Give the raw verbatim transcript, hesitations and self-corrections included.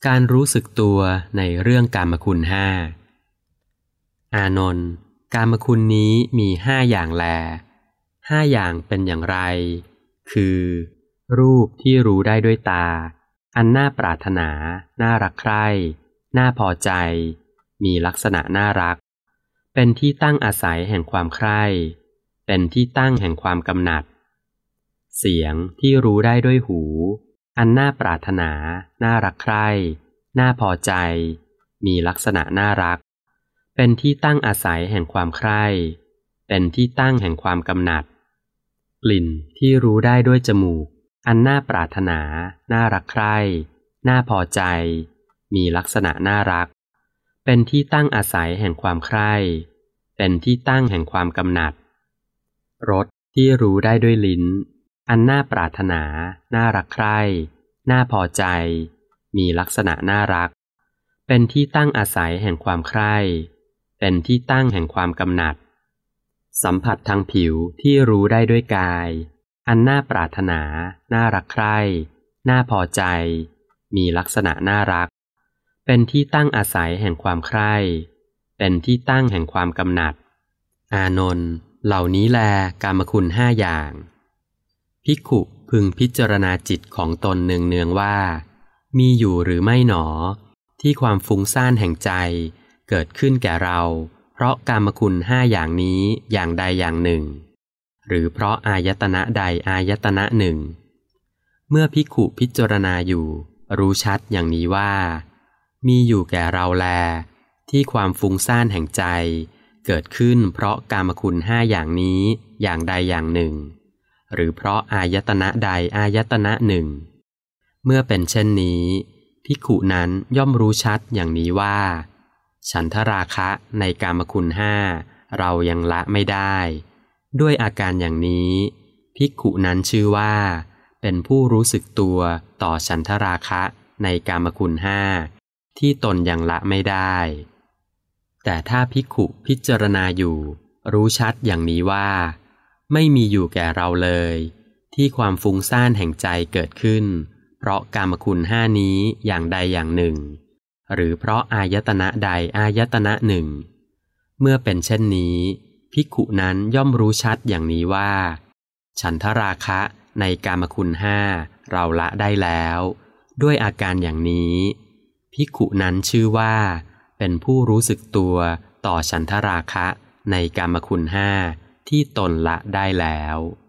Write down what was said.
การรู้สึกตัวในเรื่องกามคุณห้าอานนท์กามคุณนี้มีห้าอย่างแลห้าอย่างเป็นอย่างไรคือรูปที่รู้ได้ด้วยตาอันน่าปรารถนาน่ารักใคร่น่าพอใจมีลักษณะน่ารักเป็นที่ตั้งอาศัยแห่งความใคร่เป็นที่ตั้งแห่งความกำหนัดเสียงที่รู้ได้ด้วยหูอันน่าปรารถนาน่ารักใคร่น่าพอใจมีลักษณะน่ารักเป็นที่ตั้งอาศัยแห่งความใคร่เป็นที่ตั้งแห่งความกำหนัดกลิ่นที่รู้ได้ด้วยจมูกอันน่าปรารถนาน่ารักใคร่น่าพอใจมีลักษณะน่ารักเป็นที่ตั้งอาศัยแห่งความใคร่เป็นที่ตั้งแห่งความกำหนัดรสที่รู้ได้ด้วยลิ้นอันน่าปรารถนาน่ารักใคร่น่าพอใจมีลักษณะน่ารักเป็นที่ตั้งอาศัยแห่งความใคร่เป็นที่ตั้งแห่งความกำหนัดสัมผัสทางผิวที่รู้ได้ด้วยกายอันน่าปรารถนาน่ารักใคร่น่าพอใจมีลักษณะน่ารักเป็นที่ตั้งอาศัยแห่งความใคร่เป็นที่ตั้งแห่งความกำหนัดอานนท์เหล่านี้แลกามคุณห้าอย่างภิกขุพึงพิจารณาจิตของตนเนืองๆว่ามีอยู่หรือไม่หนอที่ความฟุ้งซ่านแห่งใจเกิดขึ้นแก่เราเพราะกามคุณห้าอย่างนี้อย่างใดอย่างหนึ่งหรือเพราะอายตนะใดอายตนะหนึ่งเมื่อภิกขุพิจารณาอยู่รู้ชัดอย่างนี้ว่ามีอยู่แก่เราแลที่ความฟุ้งซ่านแห่งใจเกิดขึ้นเพราะกามคุณห้าอย่างนี้อย่างใดอย่างหนึ่งหรือเพราะอายตนะใดอายตนะหนึ่งเมื่อเป็นเช่นนี้ภิกขุนั้นย่อมรู้ชัดอย่างนี้ว่าฉันทราคะในกามคุณห้าเรายังละไม่ได้ด้วยอาการอย่างนี้ภิกขุนั้นชื่อว่าเป็นผู้รู้สึกตัวต่อฉันทราคะในกามคุณห้าที่ตนยังละไม่ได้แต่ถ้าภิกขุพิจารณาอยู่รู้ชัดอย่างนี้ว่าไม่มีอยู่แก่เราเลยที่ความฟุ้งซ่านแห่งใจเกิดขึ้นเพราะกามคุณห้านี้อย่างใดอย่างหนึ่งหรือเพราะอายตนะใดอายตนะหนึ่งเมื่อเป็นเช่นนี้ภิกขุนั้นย่อมรู้ชัดอย่างนี้ว่าฉันทราคะในกามคุณห้าเราละได้แล้วด้วยอาการอย่างนี้ภิกขุนั้นชื่อว่าเป็นผู้รู้สึกตัวต่อฉันทราคะในกามคุณห้าที่ตนละได้แล้ว